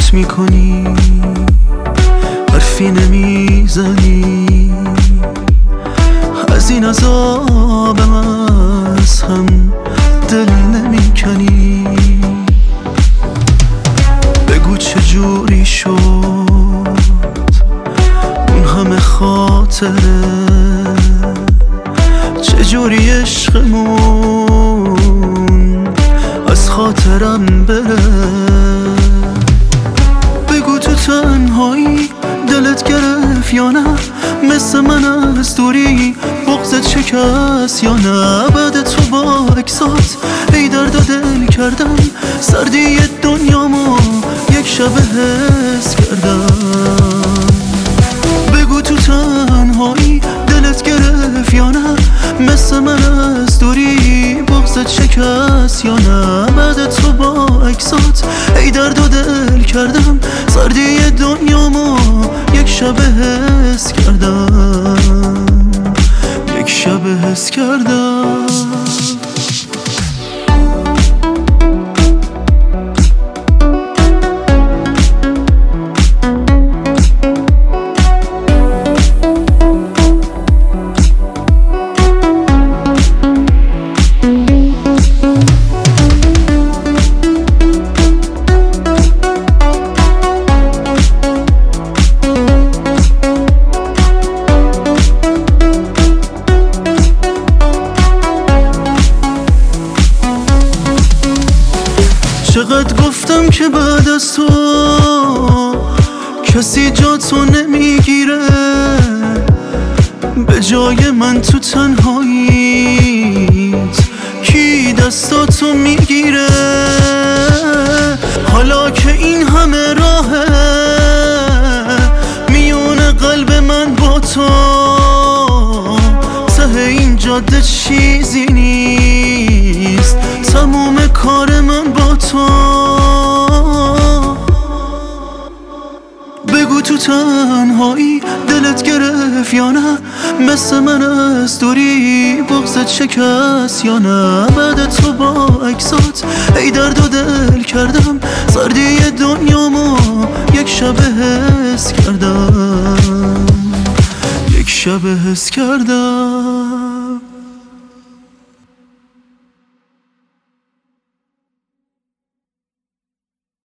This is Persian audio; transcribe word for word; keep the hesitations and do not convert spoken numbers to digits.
سکوت میکنی، حرفی نمیزنی، از این عذابم از هم دل نمیکنی. بگو چجوری شد اون همه خاطره، چجوری عشقمون از خاطرم بره. بگو تو تنهایی دلت گرفت یا نه، مثل من از دوری بغضت شکست یا نه. بعد تو با اکسات ای درد و دل کردم، سردی دنیامو یک شب حس کردم. بگو تو تنهایی دلت گرفت یا نه، مثل من از دوری بغضت شکست یا نه. بعد تو با اکسات ای درد و دل کردم، سردی دنیامو یک شب حس کردم، یک شب حس کردم. چقدر گفتم که بعد از تو کسی جا تو نمیگیره، به جای من تو تنهاییت کی دستاتو میگیره. حالا که این همه راهه میونه قلب من با تو، ته این جاده چیزی نیست، تموم کار من با تو. بگو تو تنهایی دلت گرفت یا نه، مثل من از دوری بغضت شکست یا نه. بعد تو با